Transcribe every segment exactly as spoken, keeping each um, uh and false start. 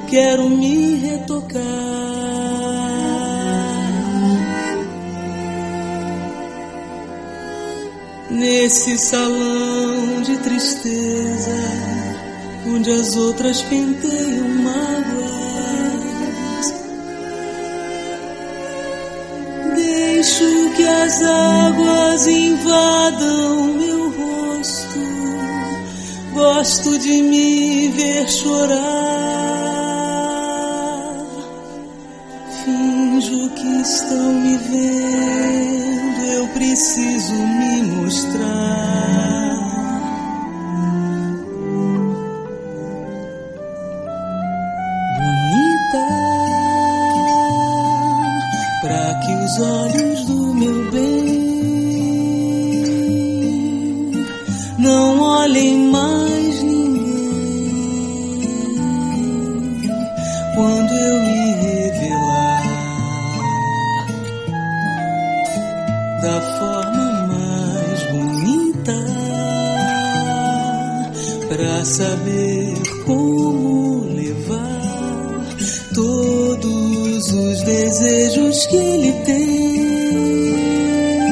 quero me retocar. Nesse salão de tristeza, onde as outras penteiam mágoas, deixo que as águas invadam meu rosto. Gosto de me ver chorar. Finjo que estão me vendo, eu preciso me mostrar. Bonita, pra que os olhos do meu bem não olhem mais ninguém quando eu me revelar da forma mais bonita, pra saber como levar todos os desejos que ele tem.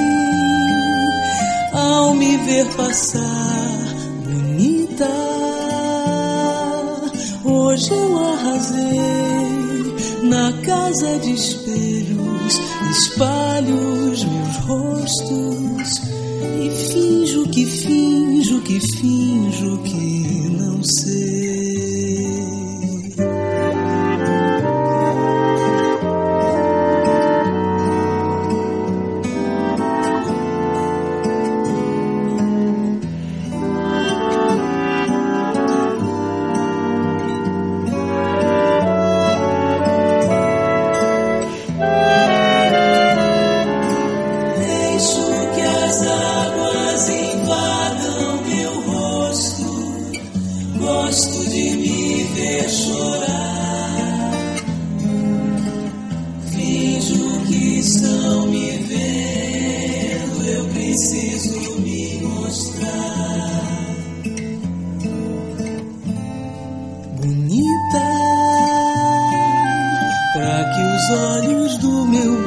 Ao me ver passar bonita, hoje eu arrasei na casa de espelhos, espalho os meus rostos e finjo que finjo que finjo que não sei. Gosto de me ver chorar. Finjo que estão me vendo, eu preciso me mostrar. Bonita, pra que os olhos do meu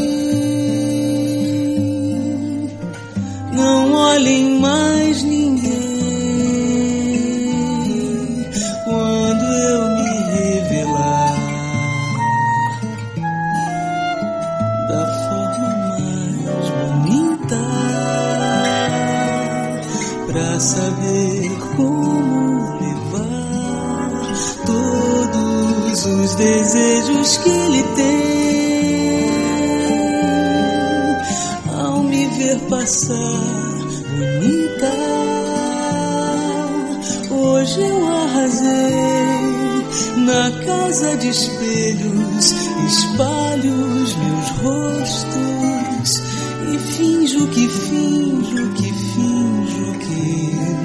bem não olhem mais ninguém quando eu me revelar da forma mais bonita, pra saber como levar todos os desejos que ele tem. Ao me ver passar bonita, hoje eu arrasei na casa de espelhos, espalho os meus rostos e finjo que finjo que finjo que